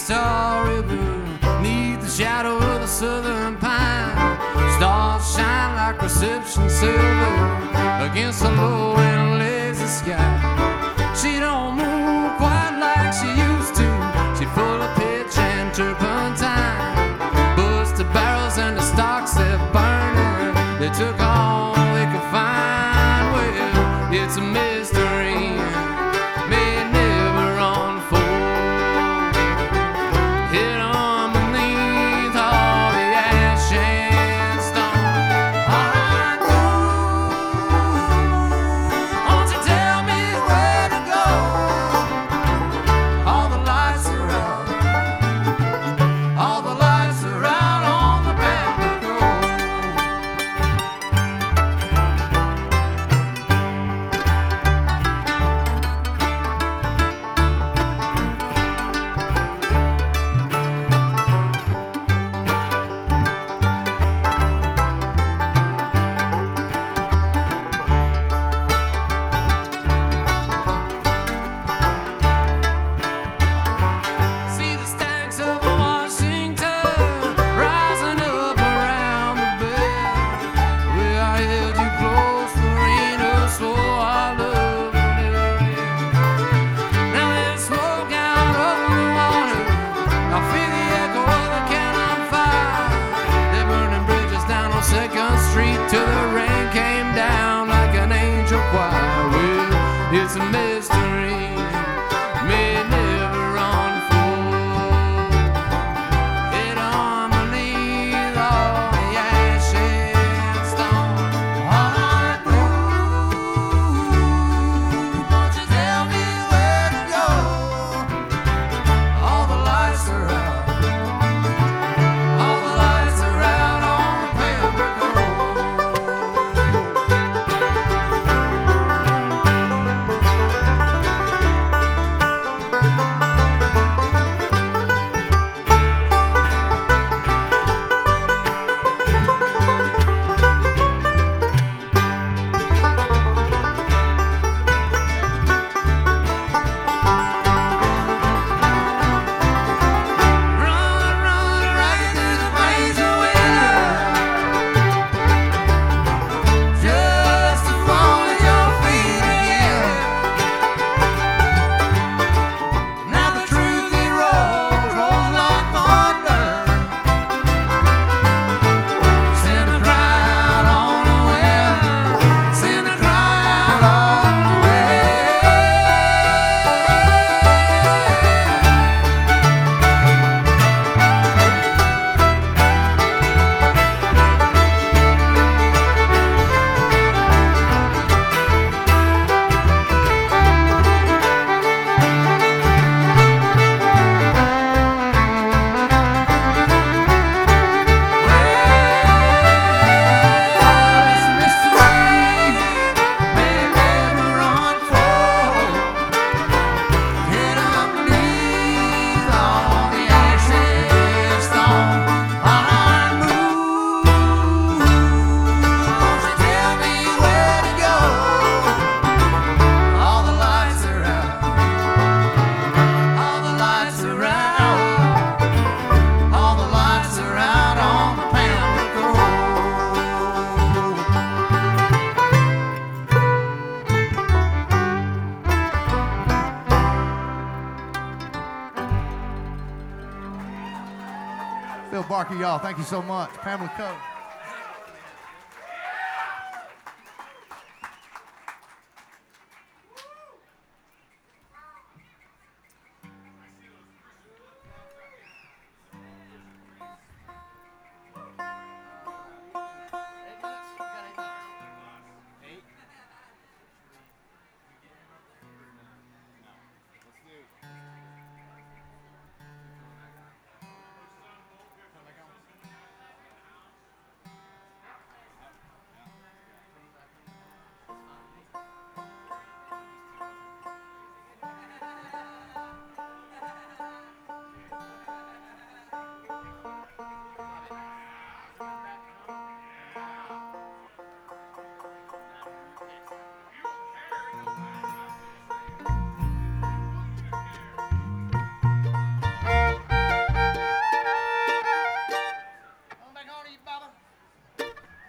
Wichita River, neath the shadow of the southern pine. Stars shine like reception silver against the low and lazy sky. She don't move quite like she used to. She's full of pitch and turpentine. Bust the barrels and the stocks they're burning. They took all they could find. Well, it's a mystery. May never unfold. Hid underneath all the ash and stone. All I do, won't you tell me where to go? All the lights are out. All the lights are out on the Pamlico. See the stacks of Washington rising up around the bend. Well, I held you close, Lorena, swore I loved you never end. Now there's smoke out over the water. I feel the echo of the cannon fire. They're burning bridges down on 2nd Street till the rain came down like an angel choir. Well, it's a mystery. May never unfold. Hid underneath all the ash and stone. All I do, won't you tell me where to go? All the lights are out. All the lights are out on the Pamlico. Run, run, right through the blaze of winter, just to fall at your feet again. Now the truth it rolls, rolls like thunder. Send a crowd on the wind, send a crowd on the wind. Phil Barker, y'all, thank you so much. Pamlico.